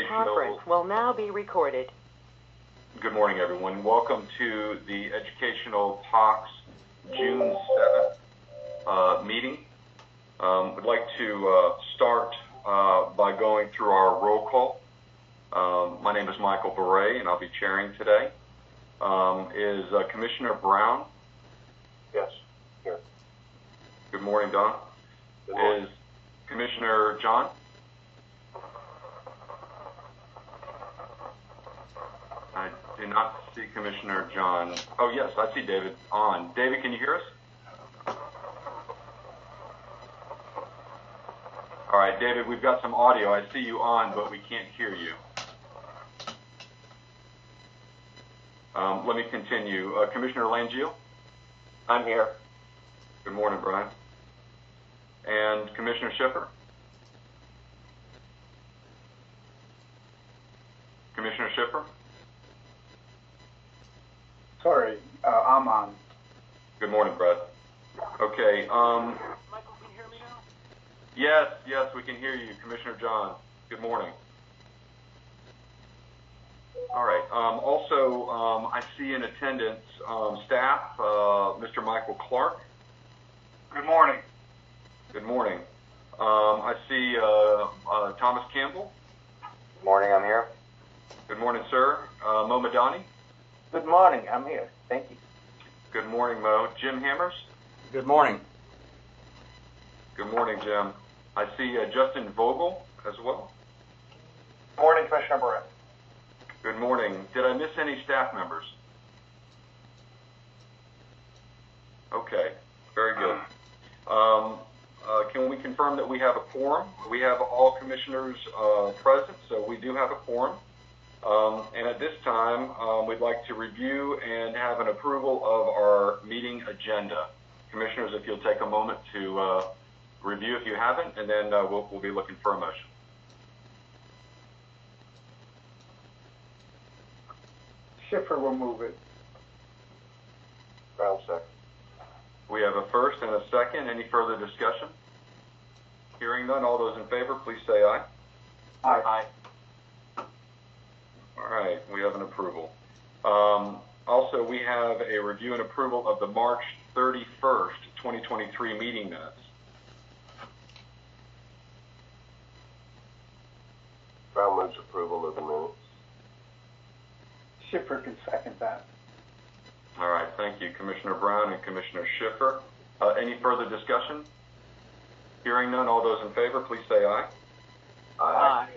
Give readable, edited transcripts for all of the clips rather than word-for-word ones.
conference will now be recorded. Good morning, everyone. Welcome to the Educational Talks June 7th meeting. We'd like to start by going through our roll call. My name is Michael Beret, and I'll be chairing today. Is Commissioner Brown? Yes, here. Good morning, Don. Good morning. Is Commissioner John? I do not see Commissioner John. Oh, yes, I see David on. David, can you hear us? All right, David, we've got some audio. I see you on, but we can't hear you. Let me continue. Commissioner Langille? I'm here. Good morning, Brian. And Commissioner Schiffer? Commissioner Schiffer? Sorry, I'm on. Good morning, Brett. Okay. Michael, can you hear me now? Yes, we can hear you, Commissioner John. Good morning. All right. Also, I see in attendance staff, Mr. Michael Clark. Good morning. Good morning. I see Thomas Campbell. Good morning, I'm here. Good morning, sir. Mo Madani. Good morning, I'm here. Thank you. Good morning, Mo. Jim Hammers. Good morning. Good morning, Jim. I see Justin Vogel as well. Good morning, Commissioner Barrett. Good morning. Did I miss any staff members? Okay, very good. Can we confirm that we have a quorum? We have all commissioners present, so we do have a quorum. And at this time, we'd like to review and have an approval of our meeting agenda. Commissioners, if you'll take a moment to review if you haven't, and then we'll be looking for a motion. Schiffer will move it. Brown second. We have a first and a second. Any further discussion? Hearing none, all those in favor, please say aye. Aye. All right, we have an approval. Also, we have a review and approval of the March 31st, 2023 meeting minutes. Brown moves approval of the minutes. Schiffer can second that. All right, thank you, Commissioner Brown and Commissioner Schiffer. Any further discussion? Hearing none, all those in favor, please say aye. Aye.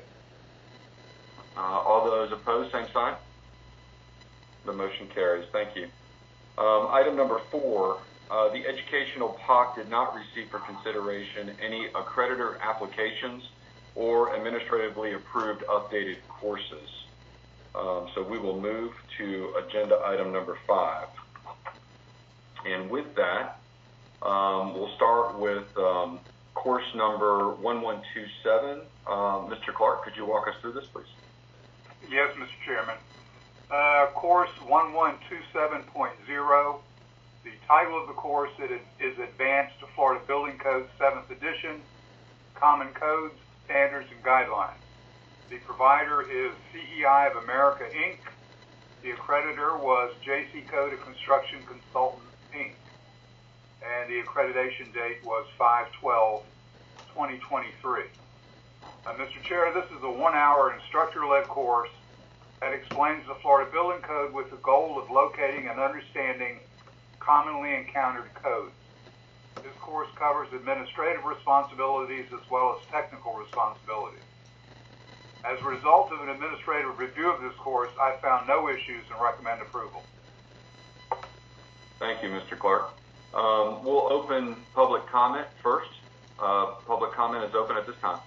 All those opposed, same sign. The motion carries. Thank you. Item number 4, the Educational POC did not receive for consideration any accreditor applications or administratively approved updated courses. So we will move to agenda item number 5. And with that, we'll start with course number 1127. Mr. Clark, could you walk us through this, please? Yes, Mr. Chairman. Course 1127.0. The title of the course is Advanced Florida Building Code 7th Edition, Common Codes, Standards, and Guidelines. The provider is CEI of America, Inc. The accreditor was JC Code of Construction Consultants, Inc. And the accreditation date was 5/12/2023. Mr. Chair, this is a 1-hour instructor-led course that explains the Florida Building Code with the goal of locating and understanding commonly encountered codes. This course covers administrative responsibilities as well as technical responsibilities. As a result of an administrative review of this course, I found no issues and recommend approval. Thank you, Mr. Clark. We'll open public comment first. Public comment is open at this time.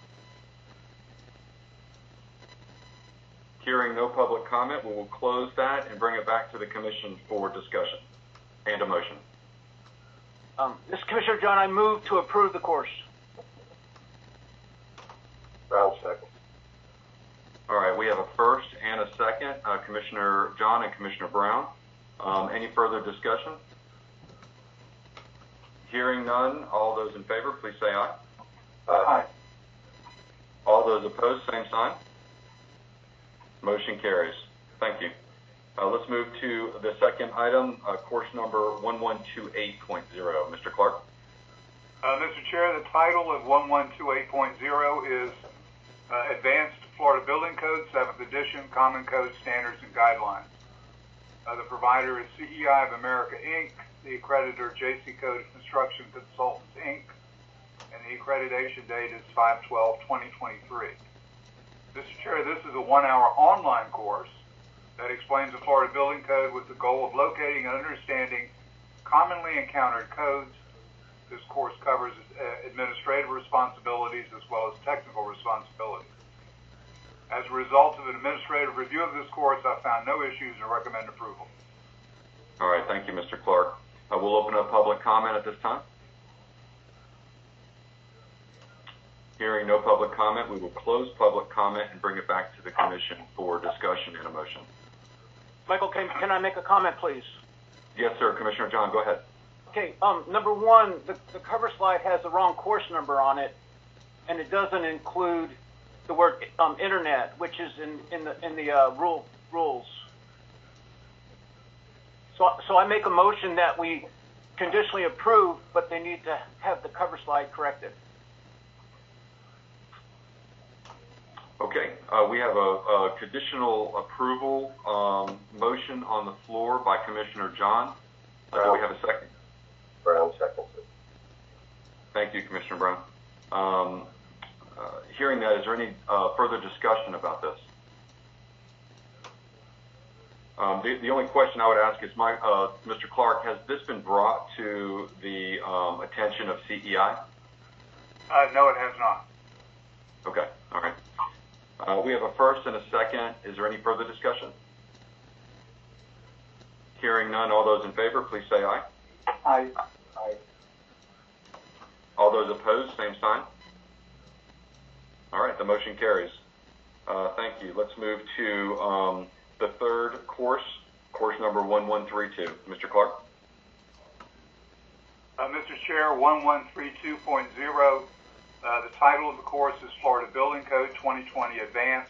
Hearing no public comment, we will close that and bring it back to the commission for discussion and a motion. This is Commissioner John. I move to approve the course. Brown second. All right, we have a first and a second, Commissioner John and Commissioner Brown. Any further discussion? Hearing none, all those in favor, please say aye. Aye. All those opposed, same sign. Motion carries. Thank you. Let's move to the second item, course number 1128.0. Mr. Clark. Mr. Chair, the title of 1128.0 is Advanced Florida Building Code, 7th edition, Common Code Standards and Guidelines. The provider is CEI of America, Inc., the accreditor JC Code Construction Consultants, Inc., and the accreditation date is 5/12/2023. Mr. Chair, this is a 1-hour online course that explains the Florida Building Code with the goal of locating and understanding commonly encountered codes. This course covers administrative responsibilities as well as technical responsibilities. As a result of an administrative review of this course, I found no issues and recommend approval. All right, thank you, Mr. Clark. We'll open up public comment at this time. Hearing no public comment, we will close public comment and bring it back to the commission for discussion and a motion. Michael, can I make a comment, please? Yes, sir. Commissioner John, go ahead. Okay, number one, the cover slide has the wrong course number on it, and it doesn't include the word internet, which is in the rules. So I make a motion that we conditionally approve, but they need to have the cover slide corrected. Okay, we have a conditional approval motion on the floor by Commissioner John. Do we have a second? Brown seconds it. Thank you, Commissioner Brown. Hearing that, is there any further discussion about this? The only question I would ask is, Mr. Clark, has this been brought to the attention of CEI? No, it has not. Okay, all right. We have a first and a second. Is there any further discussion? Hearing none, all those in favor, please say aye. Aye. Aye. All those opposed, same sign. All right, the motion carries. Thank you. Let's move to the third course number 1132. Mr. Clark. Mr. Chair, 1132.0. The title of the course is Florida Building Code 2020 Advanced.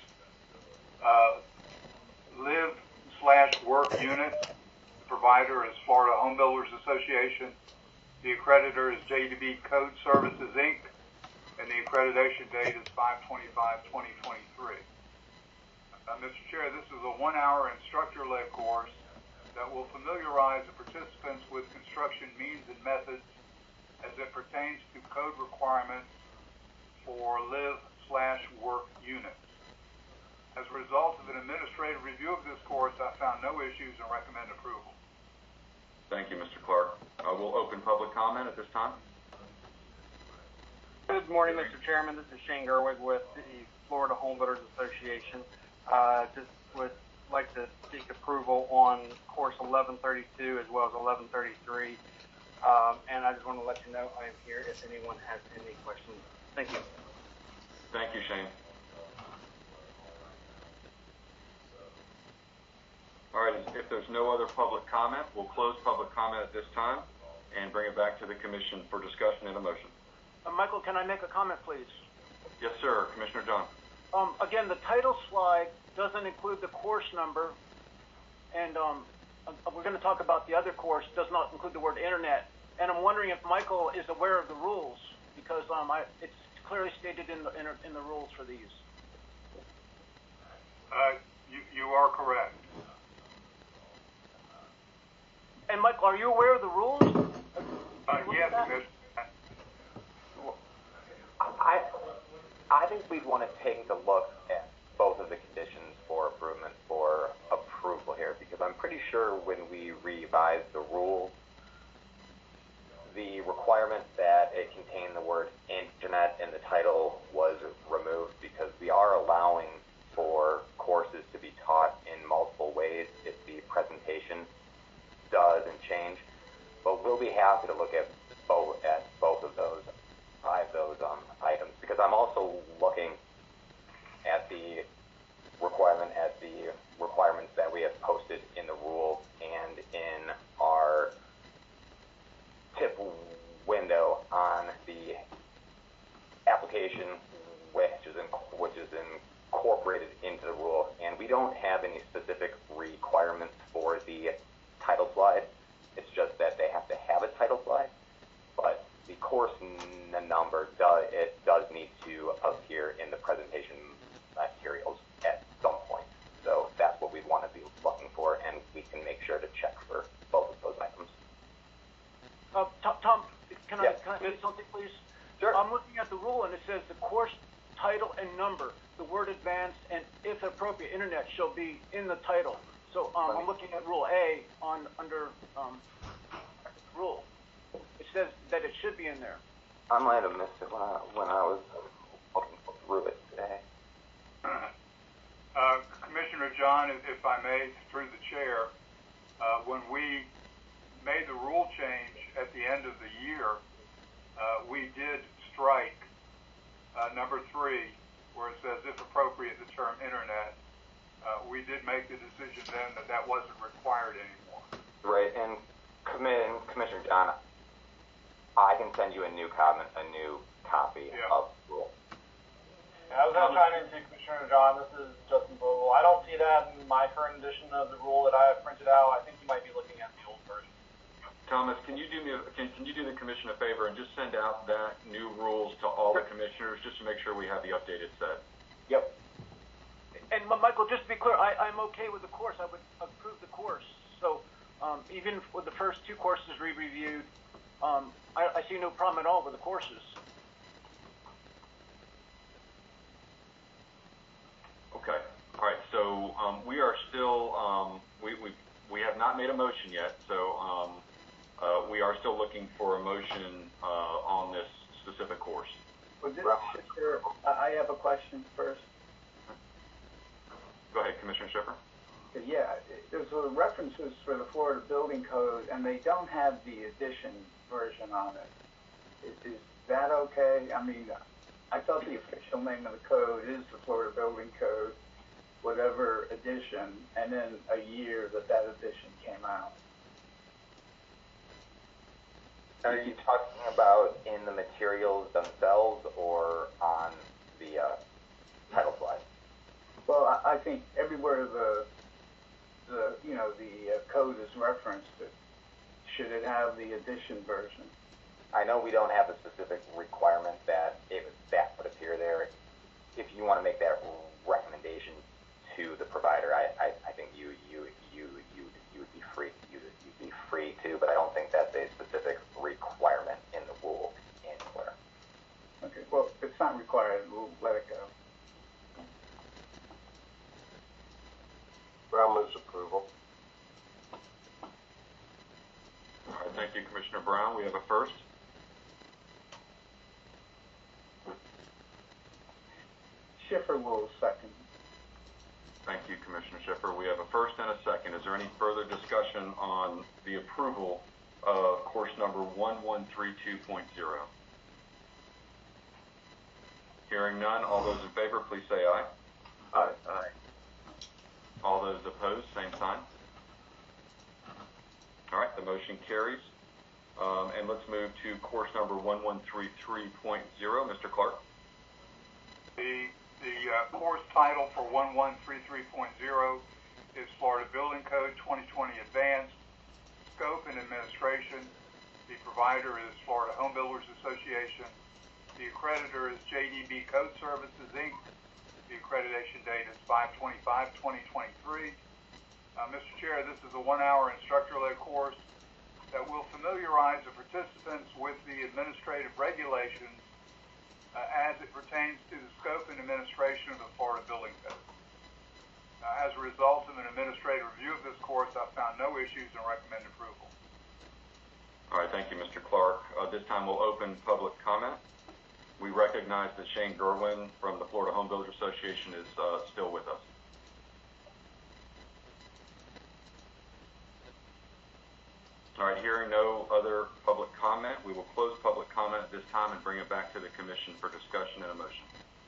Live/work unit. The provider is Florida Home Builders Association. The accreditor is JDB Code Services, Inc., and the accreditation date is 5/25/2023. Mr. Chair, this is a 1-hour instructor-led course that will familiarize the participants with construction means and methods as it pertains to code requirements for live/work units. As a result of an administrative review of this course, I found no issues and recommend approval. Thank you, Mr. Clark. We'll open public comment at this time. Good morning, Mr. Chairman. This is Shane Gerwig with the Florida Home Builders Association. Just would like to seek approval on course 1132 as well as 1133. And I just want to let you know I am here if anyone has any questions. Thank you. Thank you, Shane. All right, if there's no other public comment, we'll close public comment at this time and bring it back to the commission for discussion and a motion. Michael, can I make a comment, please? Yes, sir. Commissioner John. Again, the title slide doesn't include the course number, and we're going to talk about the other course, does not include the word internet. And I'm wondering if Michael is aware of the rules, because it's clearly stated in the rules for these. You are correct. And Michael, are you aware of the rules? Yes, Commissioner. I think we'd want to take a look at both of the conditions for improvement for approval here, because I'm pretty sure when we revised the rules, the requirement that it contain the word internet in the title was removed, because we are allowing for courses to be taught in multiple ways if the presentation doesn't change. But we'll be happy to look at both of those items, because I'm also looking at the requirements that we have posted in the rules and in our tip window on the application, which is incorporated into the rule, and we don't have any specific requirements for the title slide. It's just that they have to have a title slide, but the course number does need to appear in the presentation materials at some point. So that's what we want to be looking for, and we can make sure to check for both of those items. Tom, can I Yes. say something, please? Sure. I'm looking at the rule, and it says the course title and number, the word advanced, and if appropriate, internet shall be in the title. So I'm looking at Rule A under rule. It says that it should be in there. I might have missed it when I was looking through it today. Commissioner John, if I may, through the chair, when we made the rule change at the end of the year, we did strike number 3, where it says, if appropriate, the term internet. We did make the decision then that wasn't required anymore. Right, and Commissioner John, I can send you a new copy of the rule. I was going to chime in too, Commissioner John. This is Justin Vogel. I don't see that in my current edition of the rule that I have printed out. I think you might be looking at the old version. Thomas, can you do the commission a favor and just send out that new rules to all the commissioners just to make sure we have the updated set? Yep. And Michael, just to be clear, I'm okay with the course. I would approve the course. So even with the first 2 courses we reviewed, I see no problem at all with the courses. Okay. All right. So we are still we have not made a motion yet. So we are still looking for a motion on this specific course. Well, I have a question first. Go ahead, Commissioner Schiffer. Yeah, there's references for the Florida Building Code, and they don't have the edition version on it. Is that okay? I mean, I thought the official name of the code is the Florida Building Code, whatever edition, and then a year that edition came out. Are you talking about in the materials themselves or on the title slide? Well, I think everywhere the code is referenced, should it have the edition version? I know we don't have a specific requirement that that would appear there. If you want to make that recommendation to the provider, I think you would be free to, but I don't think that's a specific requirement in the rule anywhere. Okay, well, if it's not required, we'll let it go. Brown moves approval. All right. Thank you, Commissioner Brown. We have a first. Schiffer will second. Thank you, Commissioner Schiffer. We have a first and a second. Is there any further discussion on the approval of course number 1132.0? Hearing none, all those in favor, please say aye. Aye. Aye. All those opposed, same sign. All right, the motion carries. And let's move to course number 1133.0. Mr. Clark. The course title for 1133.0 is Florida Building Code 2020 Advanced. Scope and administration. The provider is Florida Home Builders Association. The accreditor is JDB Code Services, Inc. The accreditation date is 5/25/2023. Mr. Chair, this is a 1-hour instructor-led course that will familiarize the participants with the administrative regulations as it pertains to the scope and administration of the Florida Building Code. As a result of an administrative review of this course, I found no issues and recommend approval. All right, thank you, Mr. Clark. This time we'll open public comment. We recognize that Shane Gerwin from the Florida Home Builders Association is still with us. All right, hearing no other public comment, we will close public comment at this time and bring it back to the commission for discussion and a motion.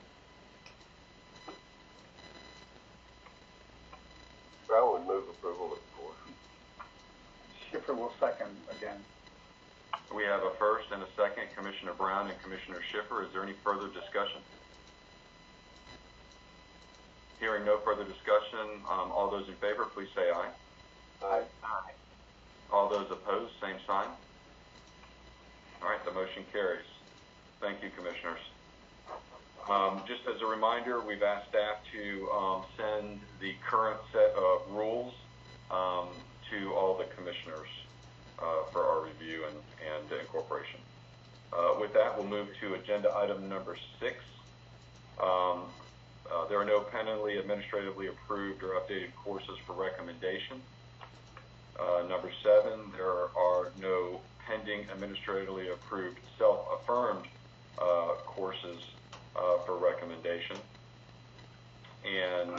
Brown would move approval of the course. Schiffer will second again. We have a first and a second, Commissioner Brown and Commissioner Schiffer. Is there any further discussion? Hearing no further discussion, all those in favor, please say aye. Aye. All those opposed, same sign. All right, the motion carries. Thank you, Commissioners. Just as a reminder, we've asked staff to send the current set of rules to all the Commissioners for our review and incorporation. With that, we'll move to agenda item number 6. There are no pendingly administratively approved or updated courses for recommendation. Number 7, there are no pending administratively approved self-affirmed courses for recommendation. And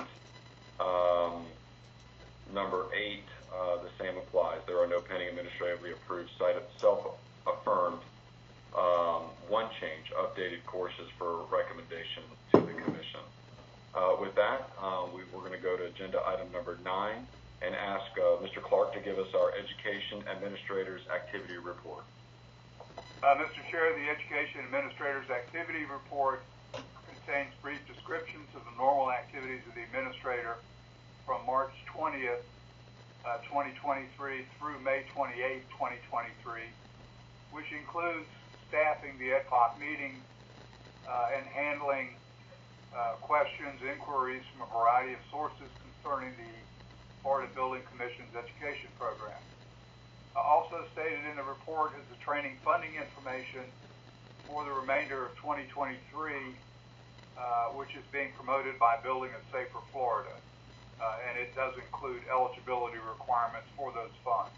number 8, the same applies. There are no pending administratively approved self-affirmed one change updated courses for recommendation to the Commission. With that, we're going to go to agenda item number 9 and ask Mr. Clark to give us our Education Administrator's Activity Report. Mr. Chair, the Education Administrator's Activity Report contains brief descriptions of the normal activities of the Administrator from March 20th, 2023 through May 28th, 2023, which includes staffing the EDPOC meeting and handling questions, inquiries from a variety of sources concerning the Florida Building Commission's education program. Also stated in the report is the training funding information for the remainder of 2023, which is being promoted by Building a Safer Florida, and it does include eligibility requirements for those funds.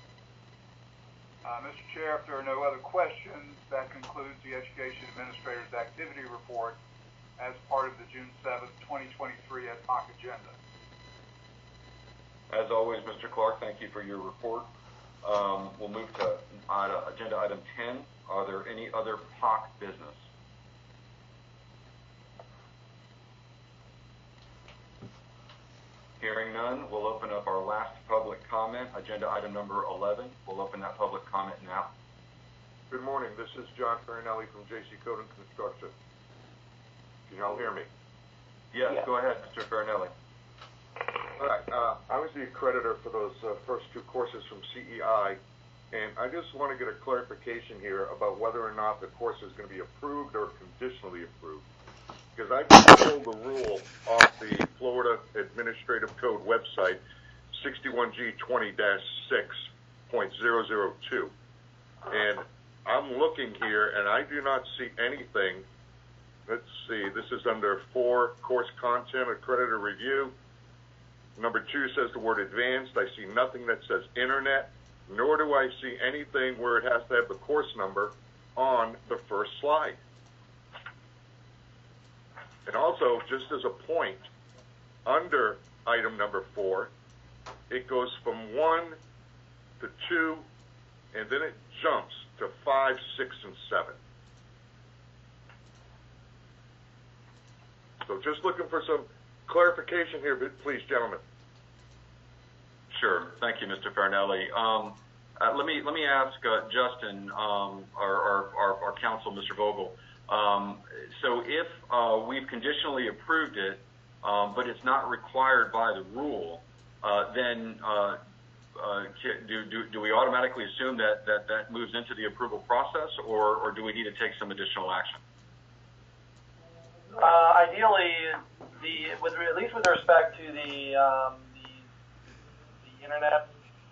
Mr. Chair, if there are no other questions, that concludes the Education Administrator's Activity Report as part of the June 7th, 2023 EDPOC agenda. As always, Mr. Clark, thank you for your report. We'll move to agenda item 10. Are there any other POC business? Hearing none, we'll open up our last public comment, agenda item number 11. We'll open that public comment now. Good morning. This is John Farinelli from J.C. Coden Construction. Can you all hear me? Yes, go ahead, Mr. Farinelli. All right. I was the accreditor for those first 2 courses from CEI, and I just want to get a clarification here about whether or not the course is going to be approved or conditionally approved. Because I pulled the rule off the Florida Administrative Code website, 61G20-6.002. And I'm looking here, and I do not see anything. Let's see, this is under 4, course content, accreditor review. Number 2 says the word advanced. I see nothing that says internet, nor do I see anything where it has to have the course number on the first slide. And also, just as a point, under item number 4, it goes from 1 to 2, and then it jumps to 5, 6, and 7. So just looking for some clarification here, please, gentlemen. Sure. Thank you, Mr. Farinelli. Let me ask Justin, our counsel, Mr. Vogel. So if we've conditionally approved it, but it's not required by the rule, then do we automatically assume that moves into the approval process, or do we need to take some additional action? Ideally, at least with respect to the internet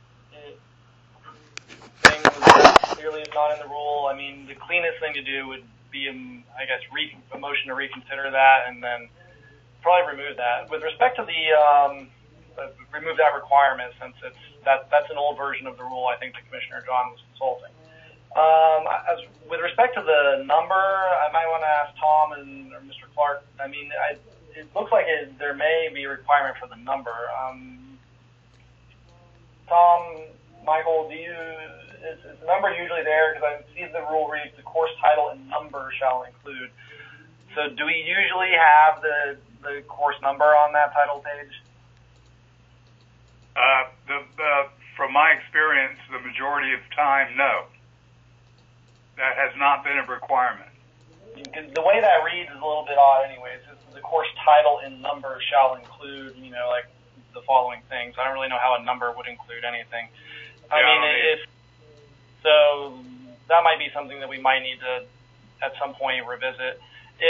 thing that clearly is not in the rule. I mean, the cleanest thing to do would be, I guess, a motion to reconsider that, and then probably remove that. With respect to the remove that requirement, since that's an old version of the rule, I think the Commissioner John was consulting. With respect to the number, I might want to ask Tom or Mr. Clark. I mean, it looks like there may be a requirement for the number. Tom, Michael, is the number usually there? Because I see the rule reads the course title and number shall include. So do we usually have the course number on that title page? From my experience, the majority of time, no. That has not been a requirement. The way that reads is a little bit odd anyway. It's just the course title and number shall include, like the following things. I don't really know how a number would include anything. So that might be something that we might need to, at some point, revisit.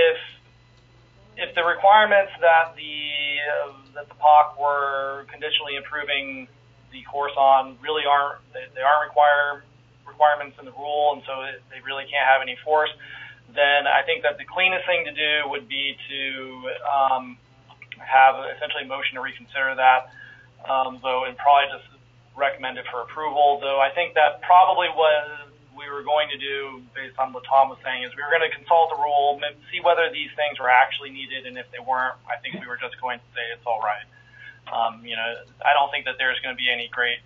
If the requirements that the POC were conditionally approving the course on really aren't requirements in the rule, and so they really can't have any force, then I think that the cleanest thing to do would be to have essentially a motion to reconsider that, and probably just recommend it for approval. Though I think that probably what we were going to do, based on what Tom was saying, is we were going to consult the rule, see whether these things were actually needed, and if they weren't, I think we were just going to say it's all right. I don't think that there's going to be any great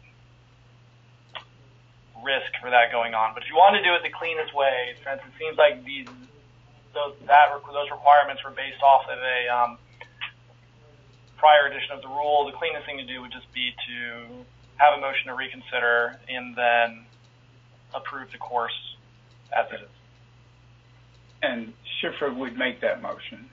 risk for that going on. But if you want to do it the cleanest way, since it seems like those requirements were based off of a prior edition of the rule, the cleanest thing to do would just be to have a motion to reconsider and then approve the course as it is. And Schiffer would make that motion.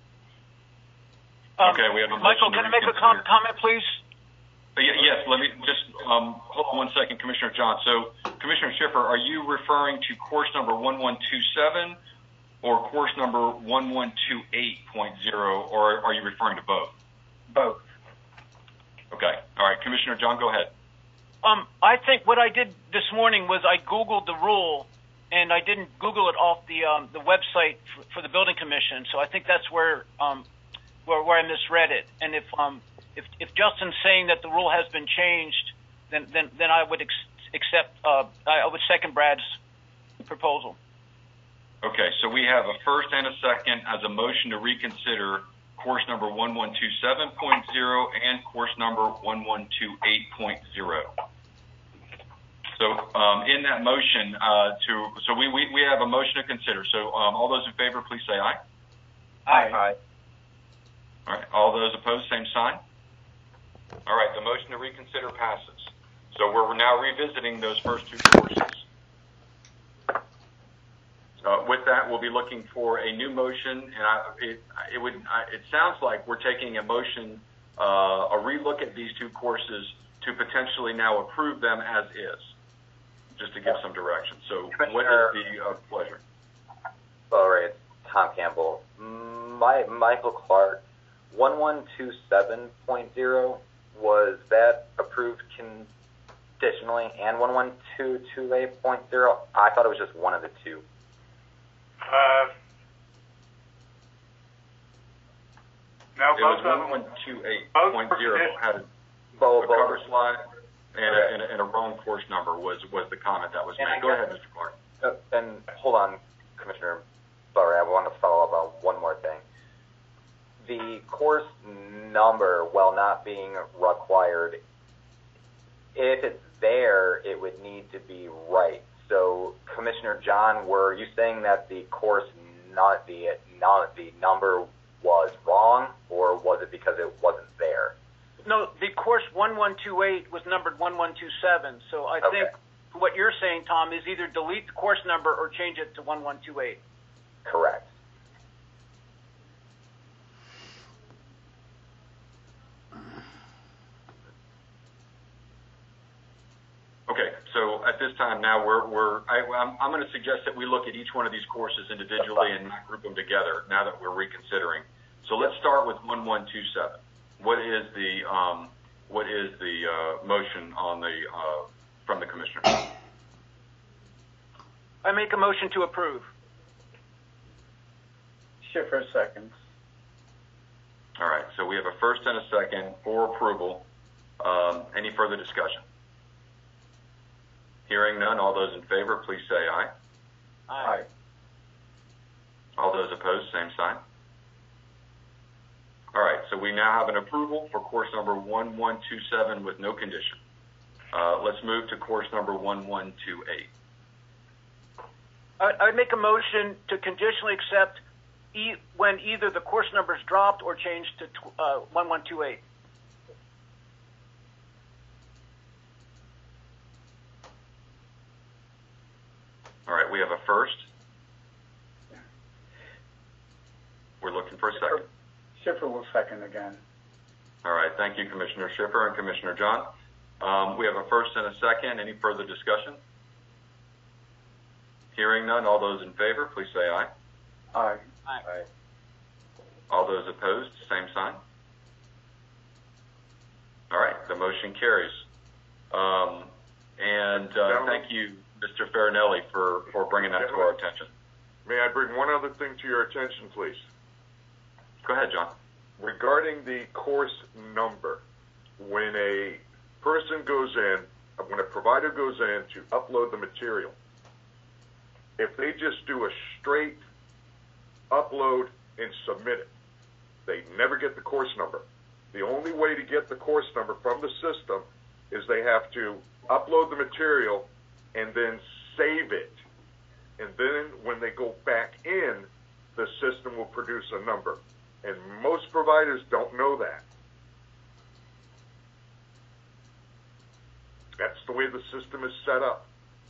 Okay, we have a motion. Michael, can I make a comment, please? Yes, let me just hold on 1 second, Commissioner John. So, Commissioner Schiffer, are you referring to course number 1127 or course number 1128.0, or are you referring to both? Both. Okay. All right, Commissioner John, go ahead. I think what I did this morning was I Googled the rule, and I didn't Google it off the website for the building commission. So I think that's where I misread it. And if Justin's saying that the rule has been changed, then I would accept. I would second Brad's proposal. Okay, so we have a first and a second as a motion to reconsider course number 1127.0 and course number 1128.0. So in that motion, we have a motion to consider. So all those in favor, please say aye. Aye. All right. All those opposed, same sign. All right. The motion to reconsider passes. So we're now revisiting those first two courses. With that, we'll be looking for a new motion, and it sounds like we're taking a motion, a relook at these two courses to potentially now approve them as is, just to give some direction. So, what is the pleasure? All right, Tom Campbell. Michael Clark, 1127.0, was that approved conditionally, and 1128.0? I thought it was just one of the two. No, it was 1128.0 had a cover slide and a wrong course number was the comment that was made. Go ahead, Mr. Clark. And hold on, Commissioner Butler, I want to follow up on one more thing. The course number, while not being required, if it's there, it would need to be right. So, Commissioner John, were you saying that the course, not the number was wrong, or was it because it wasn't there? No, the course 1128 was numbered 1127. So I think what you're saying, Tom, is either delete the course number or change it to 1128. Correct. Okay, so at this time now I'm going to suggest that we look at each one of these courses individually and not group them together now that we're reconsidering. So let's start with 1127. What is the motion on the from the commissioner? I make a motion to approve. Schiffer seconds. All right, so we have a first and a second for approval. Any further discussion? Hearing none, all those in favor, please say aye. Aye. All those opposed, same sign. All right, so we now have an approval for course number 1127 with no condition. Let's move to course number 1128. I would make a motion to conditionally accept when either the course number is dropped or changed to 1128. All right, we have a first. We're looking for a second. Schiffer will second again. All right. Thank you, Commissioner Schiffer and Commissioner John. We have a first and a second. Any further discussion? Hearing none, all those in favor, please say aye. Aye. Aye. All those opposed, same sign. All right, the motion carries. Thank you, Mr. Farinelli, for bringing that to our attention. May I bring one other thing to your attention, please? Go ahead, John. Regarding the course number, when a person goes in, when a provider goes in to upload the material, if they just do a straight upload and submit it, they never get the course number. The only way to get the course number from the system is they have to upload the material and then save it. And then when they go back in, the system will produce a number. And most providers don't know that. That's the way the system is set up.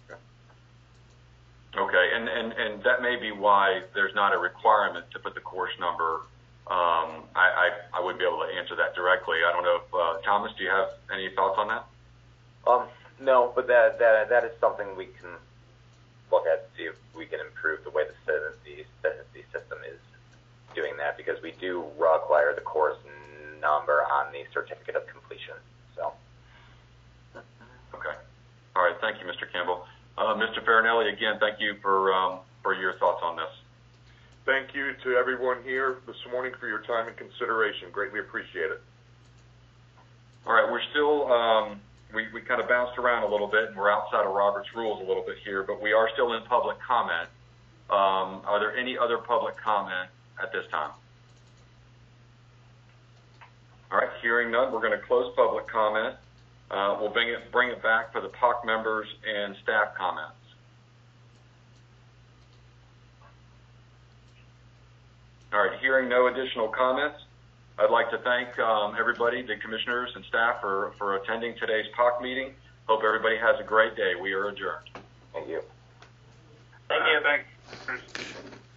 Okay, and that may be why there's not a requirement to put the course number. I wouldn't be able to answer that directly. I don't know if, Thomas, do you have any thoughts on that? No, but that is something we can look at, see if we can improve the way the system is doing that, because we do require the course number on the certificate of completion. So. Okay. All right. Thank you, Mr. Campbell. Mr. Farinelli, again, thank you for your thoughts on this. Thank you to everyone here this morning for your time and consideration. Greatly appreciate it. All right. We're still, we kind of bounced around a little bit, and we're outside of Robert's rules a little bit here, but we are still in public comment. Are there any other public comment at this time? All right. Hearing none, we're going to close public comment. We'll bring it back for the POC members and staff comments. All right, hearing no additional comments, I'd like to thank everybody, the commissioners and staff, for attending today's POC meeting. Hope everybody has a great day. We are adjourned. Thank you. Thank you. Thanks.